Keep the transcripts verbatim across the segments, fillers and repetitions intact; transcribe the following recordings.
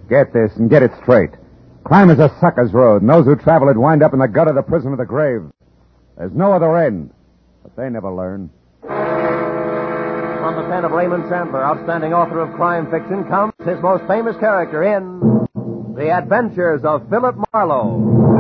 Get this and get it straight. Crime is a sucker's road, and those who travel it wind up in the gut of the prison of the grave. There's no other end, but they never learn. From the pen of Raymond Chandler, outstanding author of crime fiction, comes his most famous character in The Adventures of Philip Marlowe.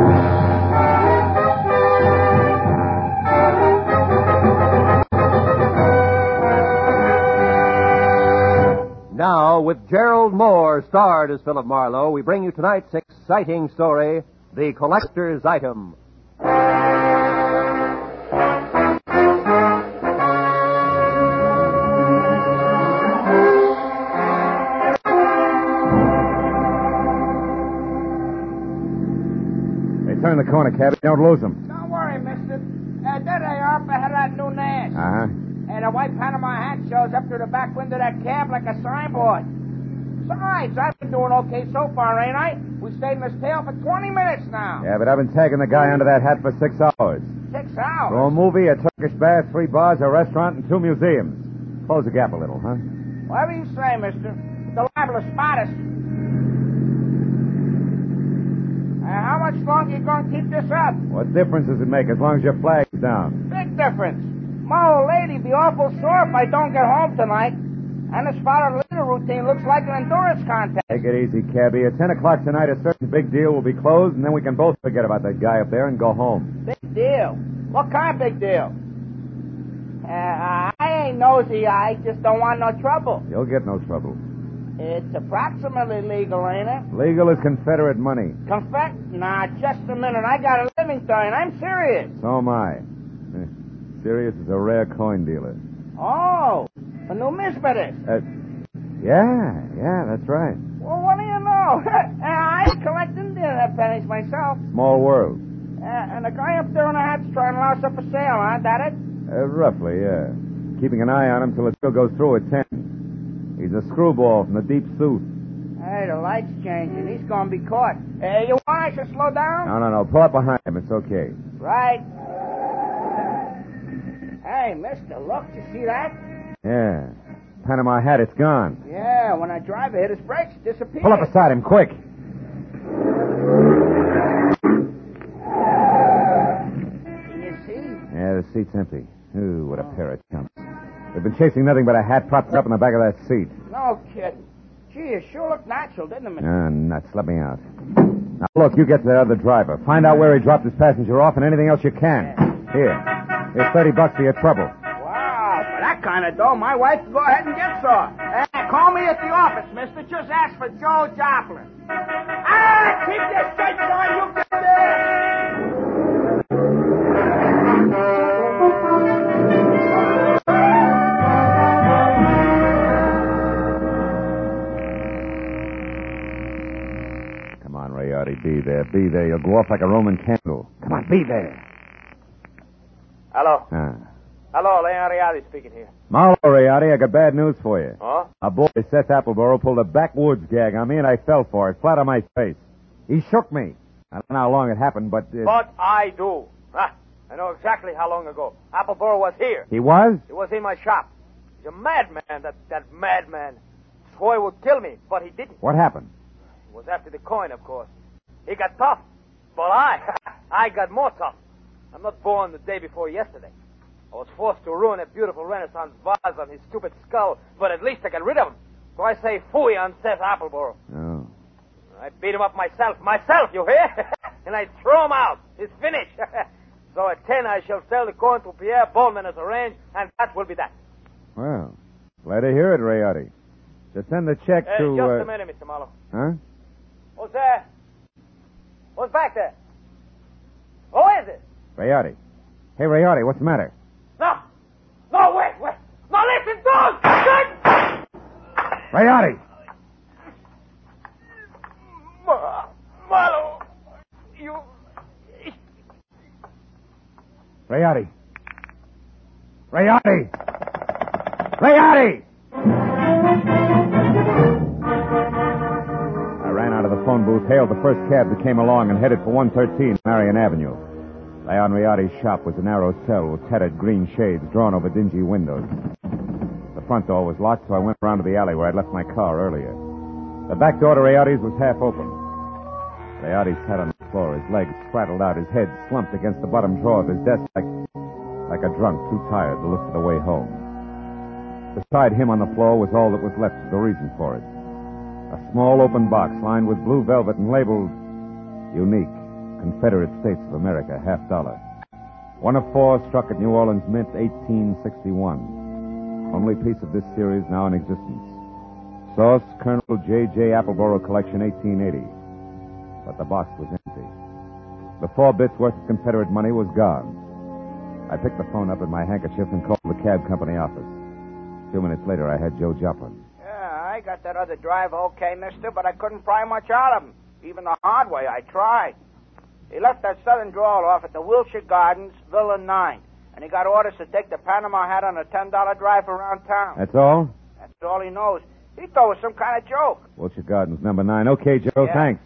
Now, with Gerald Moore starred as Philip Marlowe, we bring you tonight's exciting story, The Collector's Item. Turn the corner, cabby. Don't lose them. Don't worry, mister. Uh, there they are up ahead of that new Nash. Uh-huh. And a white Panama hat shows up through the back window of that cab like a signboard. Besides, I've been doing okay so far, ain't I? We stayed in this tail for twenty minutes now. Yeah, but I've been tagging the guy under that hat for six hours. Six hours? For a movie, a Turkish bath, three bars, a restaurant, and two museums. Close the gap a little, huh? Whatever you say, mister. The liable to spot us. Uh, how much longer you going to keep this up? What difference does it make as long as your flag's down? Big difference. My old lady be awful sore if I don't get home tonight. And this father little routine looks like an endurance contest. Take it easy, cabby. At ten o'clock tonight, a certain big deal will be closed, and then we can both forget about that guy up there and go home. Big deal? What kind of big deal? Uh, I ain't nosy. I just don't want no trouble. You'll get no trouble. It's approximately legal, ain't it? Legal as Confederate money. Confet? Nah, just a minute. I got a living to earn. I'm serious. So am I. Serious as a rare coin dealer. Oh, a numismatist. Uh, yeah, yeah, that's right. Well, what do you know? I'm collecting dinner pennies myself. Small world. Uh, and the guy up there in the hat's trying to louse up for sale, huh? That it? Uh, roughly, yeah. Keeping an eye on him till the deal goes through at ten. He's a screwball from the deep south. Hey, the light's changing. He's going to be caught. Hey, you want I should slow down? No, no, no. Pull up behind him. It's okay. Right. Hey, mister, look. You see that? Yeah. Panama hat, it's gone. Yeah, when I drive it, hit his brakes, it disappears. Pull up beside him, quick. Can you see? Yeah, the seat's empty. Ooh, what a pair of chumps. They've been chasing nothing but a hat propped up in the back of that seat. No kidding. Gee, you sure look natural, didn't it, mister? Ah, nuts. Let me out. Now, look, you get to the other driver. Find out where he dropped his passenger off and anything else you can. Here. Here's thirty bucks for your trouble. Wow, for that kind of dough, my wife can go ahead and get some. Hey, call me at the office, mister. Just ask for Joe Joplin. Ah, keep your shades on, you get there. Come on, Rayardi, be there, be there. You'll go off like a Roman candle. Come on, be there. Hello. Ah. Hello, Leon Rialdi speaking here. Marlo, Rayardi, I got bad news for you. Huh? A boy, Seth Appleboro, pulled a backwoods gag on me, and I fell for it, flat on my face. He shook me. I don't know how long it happened, but... It... But I do. Huh? I know exactly how long ago. Appleboro was here. He was? He was in my shop. He's a madman, that, that madman. Swore he would kill me, but he didn't. What happened? It was after the coin, of course. He got tough. But I, I got more tough. I'm not born the day before yesterday. I was forced to ruin a beautiful Renaissance vase on his stupid skull, but at least I got rid of him. So I say phooey on Seth Appleboro. Oh. I beat him up myself. Myself, you hear? And I throw him out. It's finished. So at ten, I shall sell the coin to Pierre Bowman as arranged, and that will be that. Well, glad to hear it, Rayardi. To send the check Uh, to... just uh... a minute, Mister Marlowe. Huh? Who's there? Who's back there? Who is it? Rayardi. Hey, Rayardi, what's the matter? No. No, wait, wait. No, listen, don't! Don't! Rayardi! Ma- Marlowe, you... Rayardi! Rayardi! Rayardi! I ran out of the phone booth, hailed the first cab that came along, and headed for one thirteen Marion Avenue. Leon Rayardi's shop was a narrow cell with tattered green shades drawn over dingy windows. The front door was locked, so I went around to the alley where I'd left my car earlier. The back door to Rayardi's was half open. Rayardi sat on the floor, his legs spraddled out, his head slumped against the bottom drawer of his desk like, like a drunk too tired to look for the way home. Beside him on the floor was all that was left of the reason for it. A small open box lined with blue velvet and labeled Unique, Confederate States of America, half dollar. One of four struck at New Orleans Mint, eighteen sixty-one. Only piece of this series now in existence. Source, Colonel J J. Appleboro Collection, eighteen eighty. But the box was empty. The four bits worth of Confederate money was gone. I picked the phone up in my handkerchief and called the cab company office. Two minutes later, I had Joe Joplin. Yeah, I got that other driver okay, mister, but I couldn't pry much out of him. Even the hard way, I tried. He left that southern drawl off at the Wilshire Gardens, Villa nine, and he got orders to take the Panama hat on a ten dollar drive around town. That's all? That's all he knows. He thought it was some kind of joke. Wilshire Gardens, number nine. Okay, Joe, Yeah. thanks.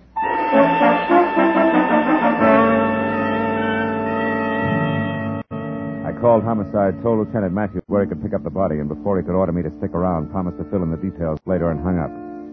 I called Homicide, told Lieutenant Matthews where he could pick up the body, and before he could order me to stick around, promised to fill in the details later and hung up.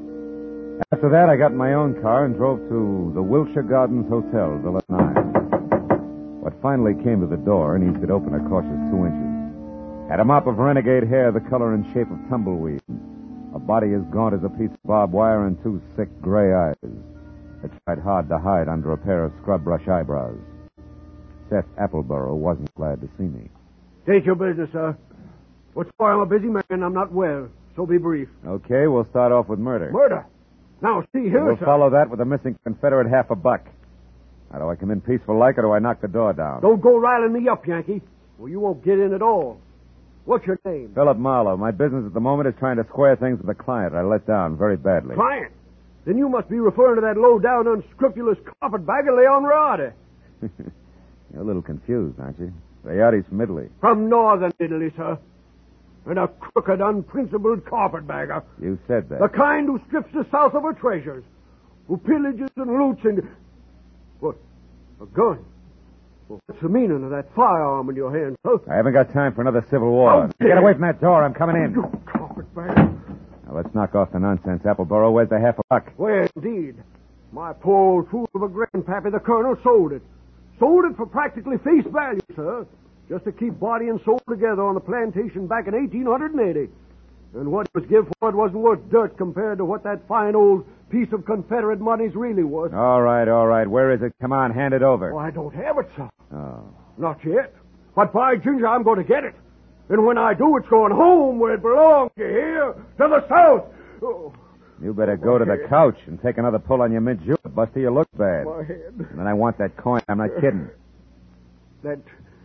After that, I got in my own car and drove to the Wilshire Gardens Hotel, Villa nine. What finally came to the door and eased it open a cautious two inches. Had a mop of renegade hair the color and shape of tumbleweed. A body as gaunt as a piece of barbed wire and two sick gray eyes. It tried hard to hide under a pair of scrub brush eyebrows. Seth Appleboro wasn't glad to see me. State your business, sir. What's for? I'm a busy man. I'm not well, so be brief. Okay, we'll start off with murder. Murder? Now, see here, We'll sir. follow that with a missing Confederate half a buck. Now, do I come in peaceful like, or do I knock the door down? Don't go riling me up, Yankee. Well, you won't get in at all. What's your name? Philip Marlowe. My business at the moment is trying to square things with a client I let down very badly. Client? Then you must be referring to that low-down, unscrupulous carpetbagger, Leon Rayardi. You're a little confused, aren't you? Rayardi's from Italy. From northern Italy, sir. And a crooked, unprincipled carpetbagger. You said that. The kind who strips the South of her treasures. Who pillages and loots and... What? A gun? Well, what's the meaning of that firearm in your hand, sir? I haven't got time for another civil war. How dare- Get away from that door. I'm coming in. You carpetbagger. Now, let's knock off the nonsense, Appleboro. Where's the half a buck? Well, indeed. My poor old fool of a grandpappy, the colonel, sold it. Sold it for practically face value, sir. Just to keep body and soul together on the plantation back in eighteen eighty. And what it was give for it wasn't worth dirt compared to what that fine old piece of Confederate money's really worth. All right, all right. Where is it? Come on, hand it over. Oh, I don't have it, sir. Oh. Not yet. But by ginger, I'm going to get it. And when I do, it's going home where it belongs, you hear? To the South. Oh, You better go to the couch and take another pull on your mint julep, Buster. You look bad. my head. And then I want that coin. I'm not kidding. That...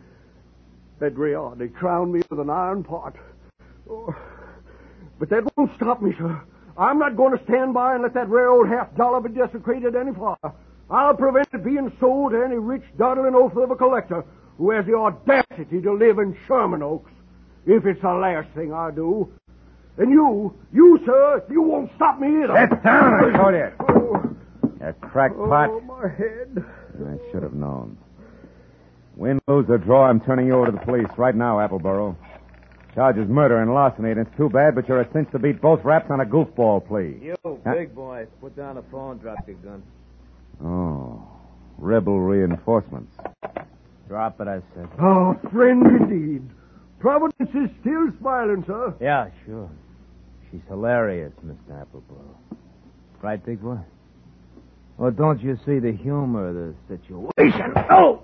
That Rayardi crowned me with an iron pot. Oh, but that won't stop me, sir. I'm not going to stand by and let that rare old half dollar be desecrated any farther. I'll prevent it being sold to any rich, dawdling oaf of a collector who has the audacity to live in Sherman Oaks. If it's the last thing I do. And you, you, sir, you won't stop me either. Sit down, I told you. Oh, You crackpot. oh, my head. I should have known. Win, lose, or draw, I'm turning you over to the police right now, Appleboro. Charges murder and larceny, and it's too bad, but you're a cinch to beat both raps on a goofball plea. You, Huh? big boy, put down the phone, drop your gun. Oh, rebel reinforcements. Drop it, I said. Oh, friend indeed. Providence is still smiling, sir. Yeah, sure. She's hilarious, Mister Appleboro. Right, big boy? Well, don't you see the humor of the situation? Oh!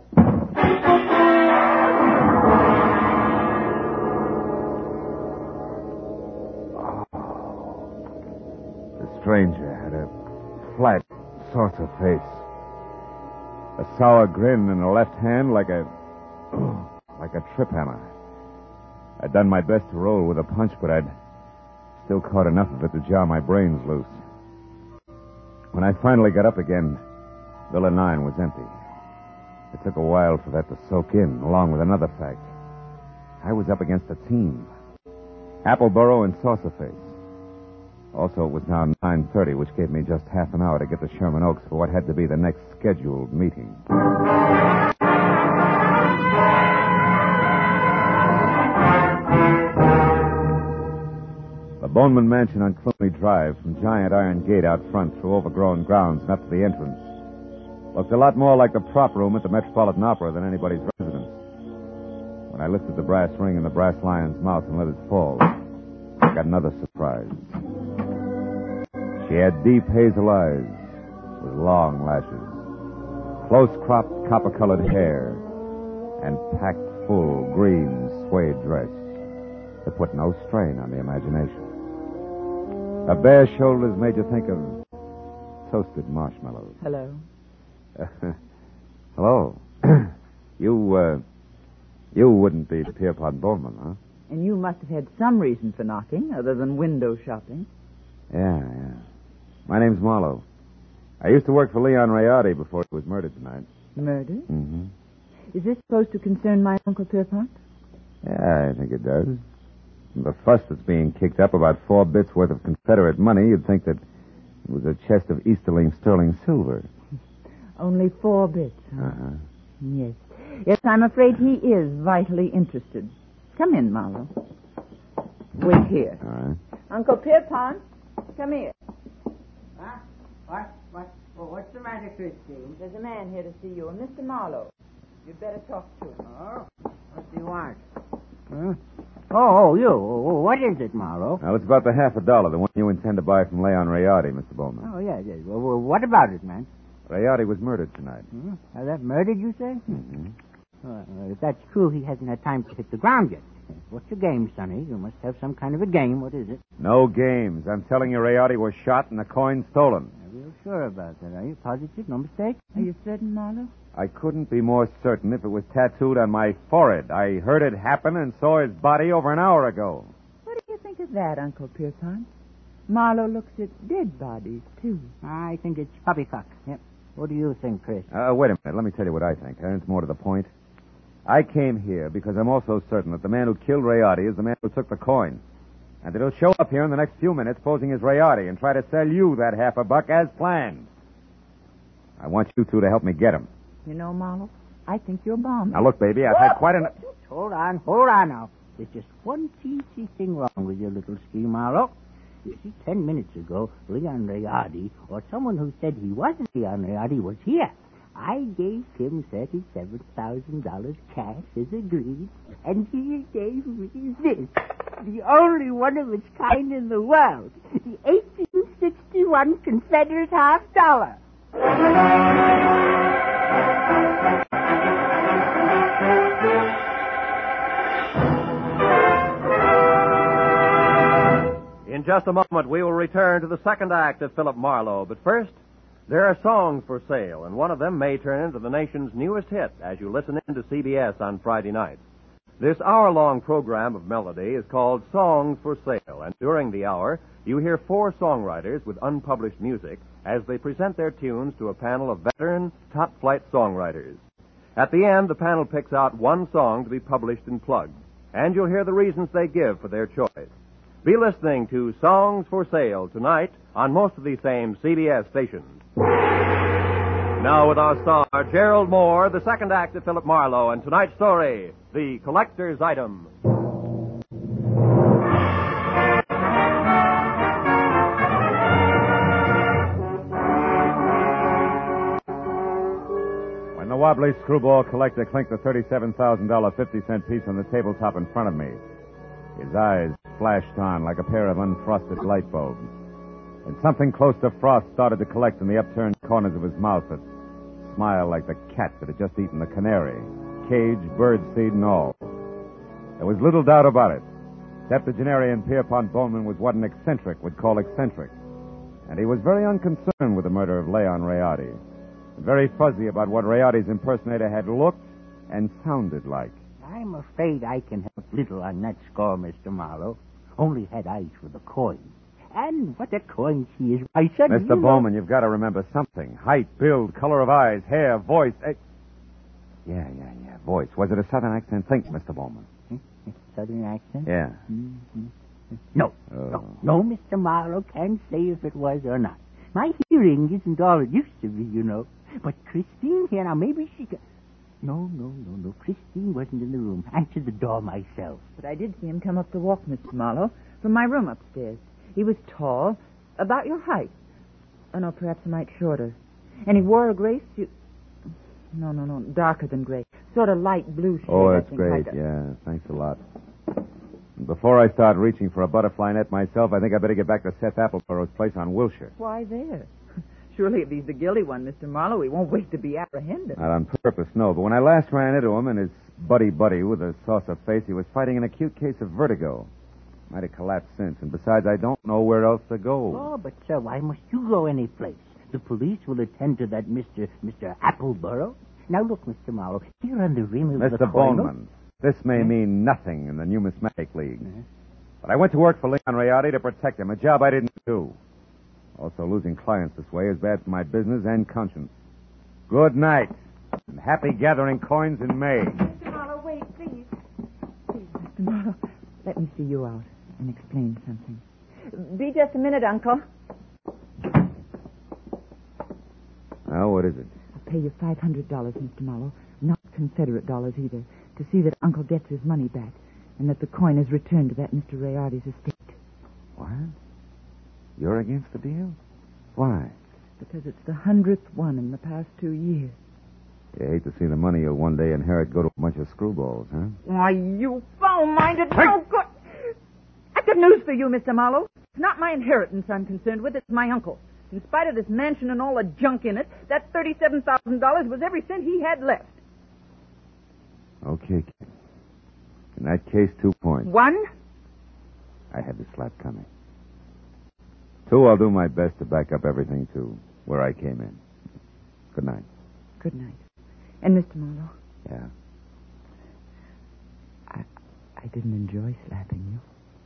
The stranger had a flat, saucer face. A sour grin in the left hand like a... like a trip hammer. I'd done my best to roll with a punch, but I'd still caught enough of it to jar my brains loose. When I finally got up again, Villa nine was empty. It took a while for that to soak in, along with another fact. I was up against a team. Appleboro and Saucerface. Also, it was now nine thirty, which gave me just half an hour to get to Sherman Oaks for what had to be the next scheduled meeting. The Boneman Mansion on Clooney Drive, from giant iron gate out front through overgrown grounds and up to the entrance, looked a lot more like the prop room at the Metropolitan Opera than anybody's residence. When I lifted the brass ring in the brass lion's mouth and let it fall, I got another surprise. She had deep hazel eyes with long lashes, close-cropped copper-colored hair, and packed, full, green suede dress that put no strain on the imagination. Her bare shoulders made you think of toasted marshmallows. Hello. Uh, hello. you, uh, you wouldn't be Pierpont Bowman, huh? And you must have had some reason for knocking, other than window shopping. Yeah, yeah. My name's Marlowe. I used to work for Leon Rayardi before he was murdered tonight. Murdered? Mm-hmm. Is this supposed to concern my Uncle Pierpont? Yeah, I think it does. From the fuss that's being kicked up about four bits worth of Confederate money, you'd think that it was a chest of Easterling sterling silver. Only four bits, huh? Uh-huh. Yes. Yes, I'm afraid he is vitally interested. Come in, Marlowe. Wait here. All right. Uncle Pierpont, come here. Huh? What? What? Well, what's the matter, Christine? There's a man here to see you, a Mister Marlowe. You'd better talk to him. Oh? What do you want? Huh? Oh, oh, you. Oh, what is it, Marlowe? Now, it's about the half a dollar, the one you intend to buy from Leon Rayardi, Mister Bowman. Oh, yes, yes. Well, well, what about it, man? Rayardi was murdered tonight. Hmm? Now, that murdered, you say? Mm-hmm. Uh, if that's true, he hasn't had time to hit the ground yet. What's your game, Sonny? You must have some kind of a game. What is it? No games. I'm telling you, Rayardi was shot and the coin stolen. Are you sure about that? Are you positive? No mistake? Are you certain, Marlowe? I couldn't be more certain if it was tattooed on my forehead. I heard it happen and saw his body over an hour ago. What do you think of that, Uncle Pierpont? Marlowe looks at dead bodies, too. I think it's poppycock. Yep. What do you think, Chris? Uh, wait a minute. Let me tell you what I think. Uh, It's more to the point. I came here because I'm also certain that the man who killed Rayardi is the man who took the coin. And that he'll show up here in the next few minutes posing as Rayardi and try to sell you that half a buck as planned. I want you two to help me get him. You know, Marlowe, I think you're bombed. Now, look, baby, I've had quite enough... Hold on, hold on now. There's just one teensy thing wrong with your little scheme, Marlowe. You see, ten minutes ago, Leon Rayardi, or someone who said he wasn't Leon Rayardi, was here. I gave him thirty-seven thousand dollars cash as agreed, and he gave me this, the only one of its kind in the world, the eighteen sixty-one Confederate half dollar. In just a moment, we will return to the second act of Philip Marlowe. But first, there are songs for sale, and one of them may turn into the nation's newest hit as you listen in to C B S on Friday nights. This hour-long program of melody is called Songs for Sale, and during the hour, you hear four songwriters with unpublished music as they present their tunes to a panel of veteran, top-flight songwriters. At the end, the panel picks out one song to be published and plugged, and you'll hear the reasons they give for their choice. Be listening to Songs for Sale tonight on most of these same C B S stations. Now with our star, Gerald Moore, the second act of Philip Marlowe, and tonight's story, The Collector's Item. When the wobbly screwball collector clinked the thirty-seven thousand dollars fifty-cent piece on the tabletop in front of me, his eyes flashed on like a pair of unfrosted light bulbs. And something close to frost started to collect in the upturned corners of his mouth that smiled like the cat that had just eaten the canary, cage, birdseed, and all. There was little doubt about it. Septuagenarian Pierpont Bowman was what an eccentric would call eccentric. And he was very unconcerned with the murder of Leon Rayardi. And very fuzzy about what Rayardi's impersonator had looked and sounded like. I'm afraid I can help little on that score, Mister Marlowe. Only had eyes for the coin. And what a coin she is. I said, Mister you Bowman, know... you've got to remember something. Height, build, color of eyes, hair, voice. Eh... Yeah, yeah, yeah, voice. Was it a southern accent? Think, Mister Bowman. Southern accent? Yeah. Mm-hmm. No, Oh. no, no, Mister Marlowe can't say if it was or not. My hearing isn't all it used to be, you know. But Christine here, now maybe she could... No, no, no, no. Christine wasn't in the room. Answered the door myself. But I did see him come up the walk, Mister Marlowe. from my room upstairs. He was tall, about your height. Oh, no, perhaps a mite shorter. And he wore a gray suit. No, no, no, darker than gray. Sort of light blue shade. Oh, I that's think, great. like a- Yeah, thanks a lot. Before I start reaching for a butterfly net myself, I think I better get back to Seth Appleboro's place on Wilshire. Why there? Surely if he's the guilty one, Mister Marlowe, he won't wait to be apprehended. Not on purpose, no. But when I last ran into him and his buddy-buddy with a saucer face, he was fighting an acute case of vertigo. Might have collapsed since. And besides, I don't know where else to go. Oh, but, sir, why must you go any place? The police will attend to that Mister Mister Appleboro. Now, look, Mister Marlowe, here on the rim of the Mister coin- Bowman, this may mean nothing in the Numismatic League. But I went to work for Leon Rayardi to protect him, a job I didn't do. Also, losing clients this way is bad for my business and conscience. Good night, and happy gathering coins in May. Mister Marlowe, wait, please. Please, Mister Marlowe, let me see you out and explain something. Be just a minute, Uncle. Now, what is it? I'll pay you five hundred dollars, Mister Marlowe, not Confederate dollars either, to see that Uncle gets his money back and that the coin is returned to that Mister Rayardi's estate. What? You're against the deal? Why? Because it's the hundredth one in the past two years. You hate to see the money you'll one day inherit go to a bunch of screwballs, huh? Why, you foul-minded, no good... I've got news for you, Mister Marlowe. It's not my inheritance I'm concerned with, it's my uncle. In spite of this mansion and all the junk in it, that thirty-seven thousand dollars was every cent he had left. Okay, kid. In that case, two points. One? I had the slap coming. Two, I'll do my best to back up everything to where I came in. Good night. Good night. And Mister Marlowe, Yeah. I, I didn't enjoy slapping you.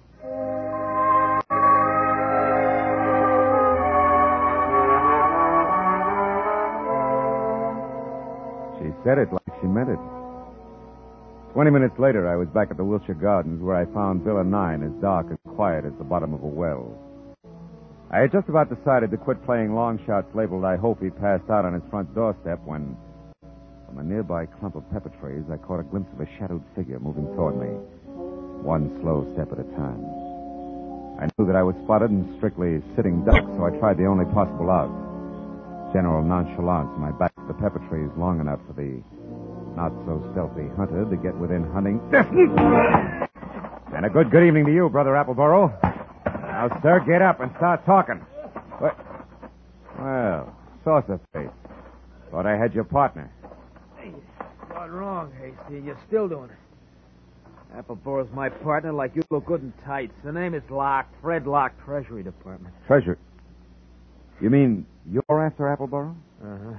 She said it like she meant it. Twenty minutes later, I was back at the Wilshire Gardens where I found Villa nine as dark and quiet as the bottom of a well. I had just about decided to quit playing long shots labeled I hope he passed out on his front doorstep when, from a nearby clump of pepper trees, I caught a glimpse of a shadowed figure moving toward me, one slow step at a time. I knew that I was spotted and strictly sitting duck, so I tried the only possible out. General nonchalance, my back to the pepper trees long enough for the not-so-stealthy hunter to get within hunting distance. And a good good evening to you, Brother Appleboro. Now, sir, get up and start talking. What? Well, saucer face. Thought I had your partner. Hey, got wrong, Hasty. You're still doing it. Appleboro's my partner like you look good in tights. The name is Locke, Fred Locke, Treasury Department. Treasure. You mean you're after Appleboro? Uh-huh.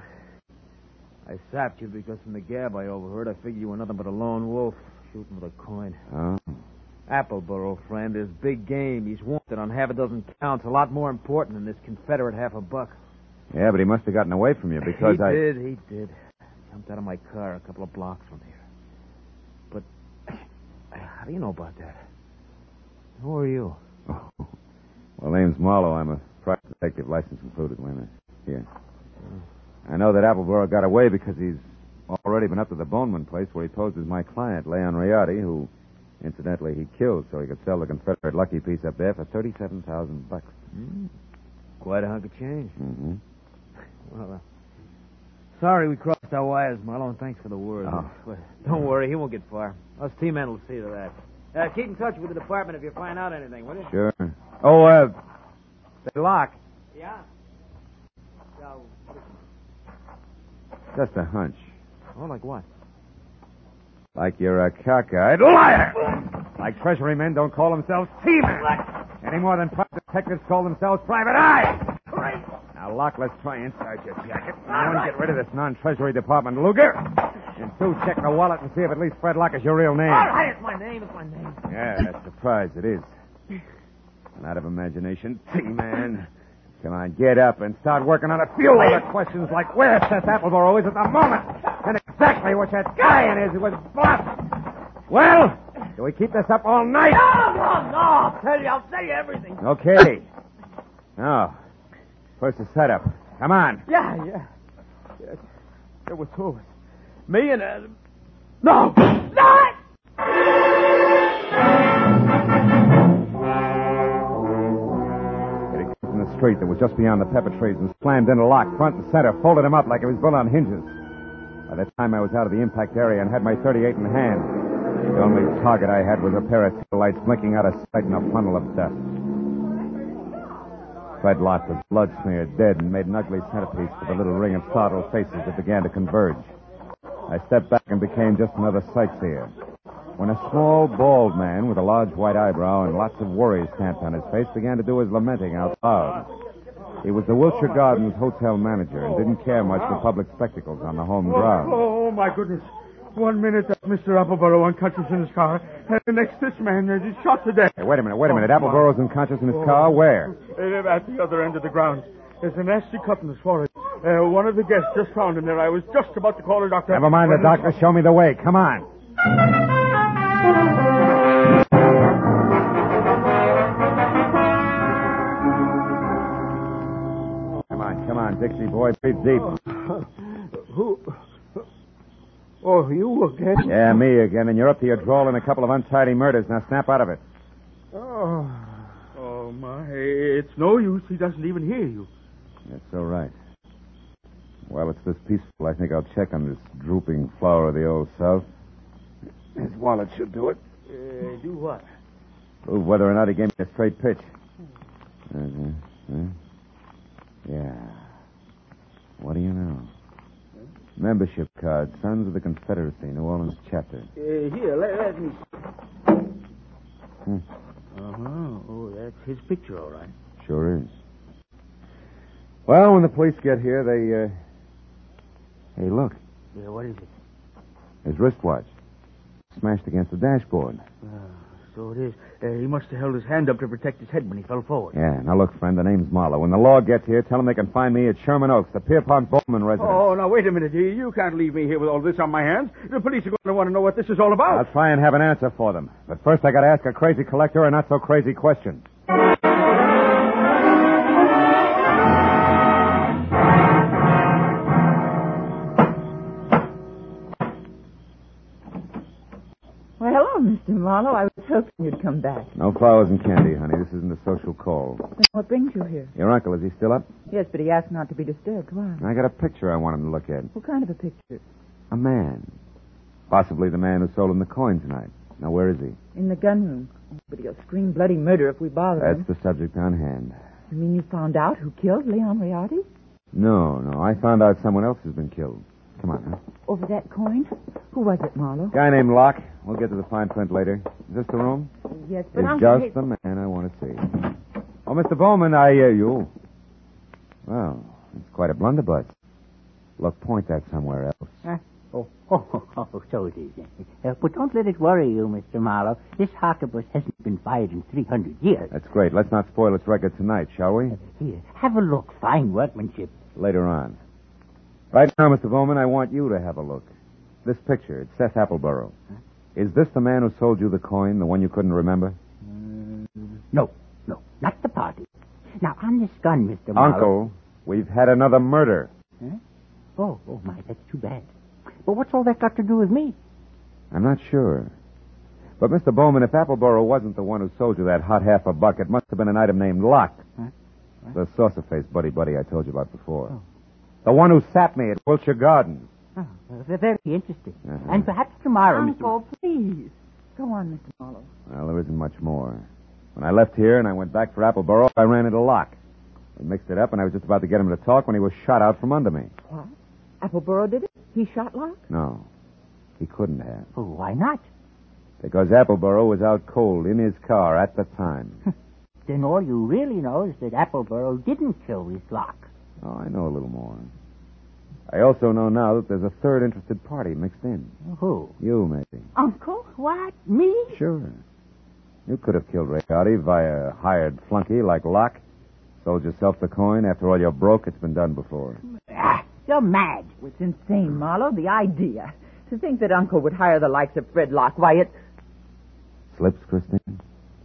I sapped you because from the gab I overheard, I figured you were nothing but a lone wolf shooting with a coin. Oh. Appleboro, friend, is big game. He's wanted on half a dozen counts, a lot more important than this Confederate half a buck. Yeah, but he must have gotten away from you because he I... He did, he did. Jumped out of my car a couple of blocks from here. But how do you know about that? Who are you? Oh. Well, name's Marlowe. I'm a private detective, license included. Wait a minute. Here. I know that Appleboro got away because he's already been up to the Boneman place where he posed as my client, Leon Rayardi, who, incidentally, he killed so he could sell the Confederate lucky piece up there for thirty-seven thousand bucks. Mm. Quite a hunk of change. Mm-hmm. Well, uh, sorry we crossed our wires, Marlowe, and thanks for the word. Oh. But don't worry, he won't get far. Us T-men will see to that. Uh, keep in touch with the department if you find out anything, will you? Sure. Oh, uh, say, Locke, Yeah. So, just a hunch. oh, like what? Like you're a cockeyed liar. Like Treasury men don't call themselves T-men. Any more than private detectives call themselves private eyes. Now, Locke, let's try inside your jacket. And one, get rid of this non-Treasury Department Luger. And two, check the wallet and see if at least Fred Locke is your real name. All right, it's my name, it's my name. Yeah, that's surprise, it is. And out of imagination, T-man. Come on, get up and start working on a few other questions like where Seth Appleboro is at the moment. And exactly what that guy in is who was bluffed. Well, do we keep this up all night? No, no, no, I'll tell you, I'll tell you everything. Okay. Now, first the setup. Come on. Yeah, yeah. yeah. There were two of us. Me and... Uh... No! No! street that was just beyond the pepper trees and slammed into Locke front and center, folded him up like he was built on hinges. By the time I was out of the impact area and had my thirty-eight in hand, the only target I had was a pair of taillights blinking out of sight in a funnel of dust. Fred Locke was blood-smeared, dead, and made an ugly centerpiece for the little ring of startled faces that began to converge. I stepped back and became just another sightseer. When a small, bald man with a large white eyebrow and lots of worry stamped on his face began to do his lamenting out loud. He was the Wilshire Gardens hotel manager and didn't care much for public spectacles on the home ground. Oh, oh, my goodness. One minute that's Mister Appleborough unconscious in his car, and the next this man is shot to death. Hey, wait a minute, wait a minute. Appleborow's unconscious in his car? Where? Uh, at the other end of the grounds. There's a nasty cut in his forehead. Uh, one of the guests just found him there. I was just about to call a doctor. Never mind the doctor. Show me the way. Come on. Come on, come on, Dixie boy. Breathe deep. Who? Oh, you again? Yeah, me again. And you're up to your drawl in a couple of untidy murders. Now snap out of it. Oh, oh my. It's no use. He doesn't even hear you. That's all right. Well, it's this peaceful. I think I'll check on this drooping flower of the old South. His wallet should do it. Uh, do what? Prove whether or not he gave me a straight pitch. Uh-huh. Huh? Yeah. What do you know? Membership card, Sons of the Confederacy, New Orleans chapter. Uh, here, let, let me... Hmm. Uh-huh. Oh, that's his picture, all right. Sure is. Well, when the police get here, they, uh... Hey, look. Yeah, what is it? His wristwatch. Smashed against the dashboard. Uh, so it is. Uh, he must have held his hand up to protect his head when he fell forward. Yeah, now look, friend, the name's Marlowe. When the law gets here, tell them they can find me at Sherman Oaks, the Pierpont Bowman residence. Oh, now, wait a minute. You you can't leave me here with all this on my hands. The police are going to want to know what this is all about. I'll try and have an answer for them. But first I gotta ask a crazy collector a not-so-crazy question. Well, hello, Mister Marlowe. I was hoping you'd come back. No flowers and candy, honey. This isn't a social call. Then what brings you here? Your uncle, is he still up? Yes, but he asked not to be disturbed. Why? I got a picture I want him to look at. What kind of a picture? A man. Possibly the man who sold him the coin tonight. Now, where is he? In the gun room. Oh, but he'll scream bloody murder if we bother That's him. the subject on hand. You mean you found out who killed Leon Riardi? No, no. I found out someone else has been killed. Come on, huh? Over that coin? Who was it, Marlowe? Guy named Locke. We'll get to the fine print later. Is this the room? Yes, but It's Uncle... just the man I want to see. Oh, Mister Bowman, I hear you. Well, it's quite a blunderbuss. Look, point that somewhere else. Huh? Oh, oh, oh, oh, so it is. Uh, but don't let it worry you, Mister Marlowe. This harquebus hasn't been fired in three hundred years. That's great. Let's not spoil its record tonight, shall we? Here, have a look. Fine workmanship. Later on. Right now, Mister Bowman, I want you to have a look. This picture, it's Seth Appleborough. Huh? Is this the man who sold you the coin, the one you couldn't remember? Mm, no, no, not the party. Now, on this gun, Mister Marlowe... Uncle, we've had another murder. Huh? Oh, oh, my, that's too bad. But what's all that got to do with me? I'm not sure. But, Mister Bowman, if Appleborough wasn't the one who sold you that hot half a buck, it must have been an item named Locke. Huh? The saucer-faced buddy-buddy I told you about before. Oh. The one who sapped me at Wilshire Gardens. Oh, uh, very interesting. Uh-huh. And perhaps tomorrow, Uncle, Mister please. Go on, Mister Marlowe. Well, there isn't much more. When I left here and I went back for Appleborough, I ran into Locke. We mixed it up, and I was just about to get him to talk when he was shot out from under me. What? Appleborough did it? He shot Locke? No. He couldn't have. Oh, why not? Because Appleborough was out cold in his car at the time. Then all you really know is that Appleborough didn't kill his Locke. Oh, I know a little more. I also know now that there's a third interested party mixed in. Who? You, maybe. Uncle? What? Me? Sure. You could have killed Riardi via a hired flunky like Locke. Sold yourself the coin. After all, you're broke. It's been done before. Ah, you're mad. It's insane, Marlowe. The idea. To think that Uncle would hire the likes of Fred Locke. Why, it... Slips, Christine?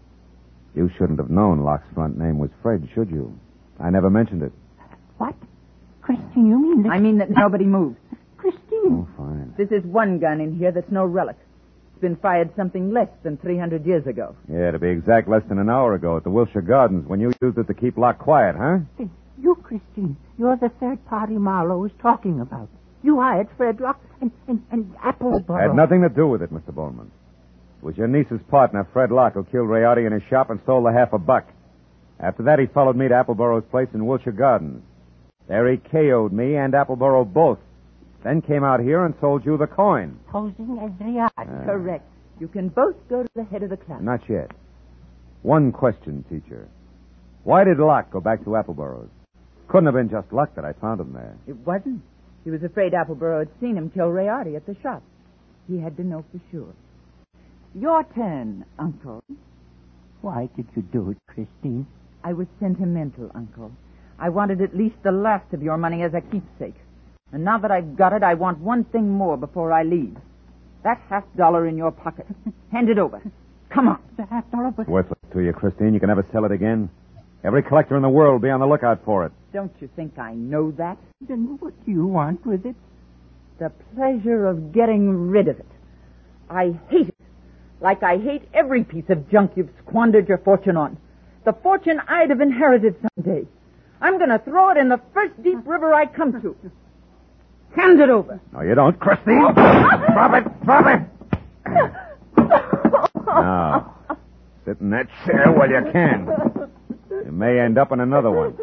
You shouldn't have known Locke's front name was Fred, should you? I never mentioned it. What? Christine, you mean that... I mean that nobody moves. Christine. Oh, fine. This is one gun in here that's no relic. It's been fired something less than three hundred years ago. Yeah, to be exact, less than an hour ago at the Wilshire Gardens when you used it to keep Locke quiet, huh? Hey, you, Christine, you're the third party Marlowe is talking about. You hired Fred Locke and, and, and Appleboro. Had nothing to do with it, Mister Bowman. It was your niece's partner, Fred Locke, who killed Rayardi in his shop and stole the half a buck. After that, he followed me to Appleboro's place in Wilshire Gardens. There he K O'd me and Appleboro both. Then came out here and sold you the coin. Posing as Rayardi. Uh, Correct. You can both go to the head of the class. Not yet. One question, teacher. Why did Locke go back to Appleboro's? Couldn't have been just luck that I found him there. It wasn't. He was afraid Appleboro had seen him kill Rayardi at the shop. He had to know for sure. Your turn, Uncle. Why did you do it, Christine? I was sentimental, Uncle. I wanted at least the last of your money as a keepsake. And now that I've got it, I want one thing more before I leave. That half dollar in your pocket. Hand it over. Come on. The half dollar, but... Worthless to you, Christine. You can never sell it again. Every collector in the world will be on the lookout for it. Don't you think I know that? Then what do you want with it? The pleasure of getting rid of it. I hate it. Like I hate every piece of junk you've squandered your fortune on. The fortune I'd have inherited someday. I'm going to throw it in the first deep river I come to. Hand it over. No, you don't, Christine. Drop it. Drop it. Now, sit in that chair while you can. You may end up in another one.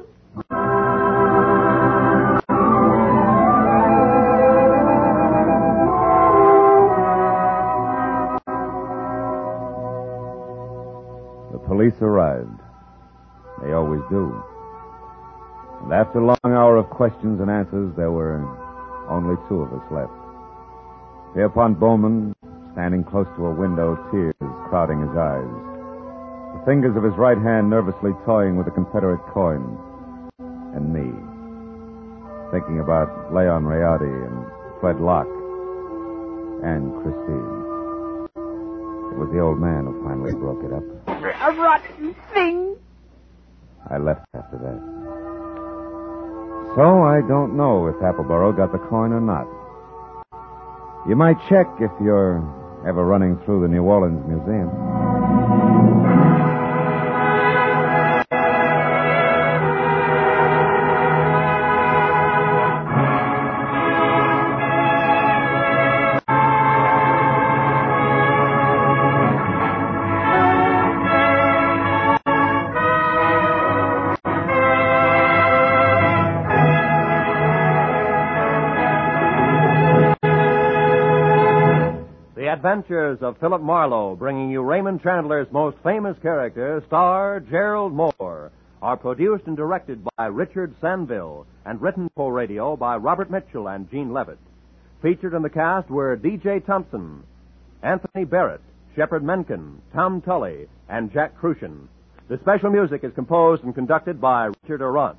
The police arrived. They always do. And after a long hour of questions and answers, there were only two of us left. Pierpont Bowman, standing close to a window, tears crowding his eyes. The fingers of his right hand nervously toying with the Confederate coin. And me, thinking about Leon Rayardi and Fred Locke and Christine. It was the old man who finally broke it up. A rotten thing. I left after that. So I don't know if Appleboro got the coin or not. You might check if you're ever running through the New Orleans Museum. Adventures of Philip Marlowe, bringing you Raymond Chandler's most famous character, star Gerald Moore, are produced and directed by Richard Sanville and written for radio by Robert Mitchell and Gene Levitt. Featured in the cast were D J Thompson, Anthony Barrett, Shepard Menken, Tom Tully, and Jack Crucian. The special music is composed and conducted by Richard Arant.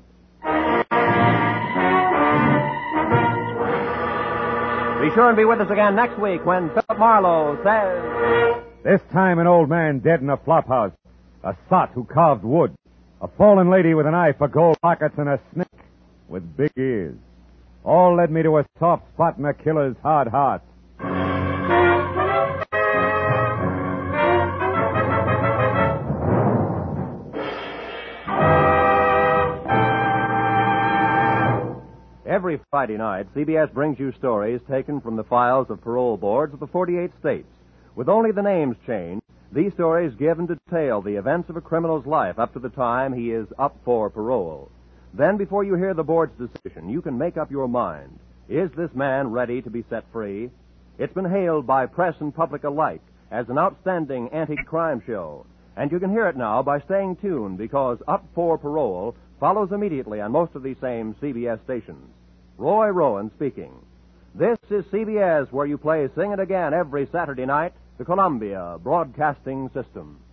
Be sure and be with us again next week when Philip Marlowe says... This time an old man dead in a flophouse, a sot who carved wood, a fallen lady with an eye for gold pockets, and a snake with big ears. All led me to a soft spot in a killer's hard heart. Every Friday night, C B S brings you stories taken from the files of parole boards of the forty-eight states. With only the names changed, these stories give and detail the events of a criminal's life up to the time he is up for parole. Then, before you hear the board's decision, you can make up your mind. Is this man ready to be set free? It's been hailed by press and public alike as an outstanding anti-crime show. And you can hear it now by staying tuned, because Up for Parole follows immediately on most of these same C B S stations. Roy Rowan speaking. This is C B S, where you play Sing It Again every Saturday night, the Columbia Broadcasting System.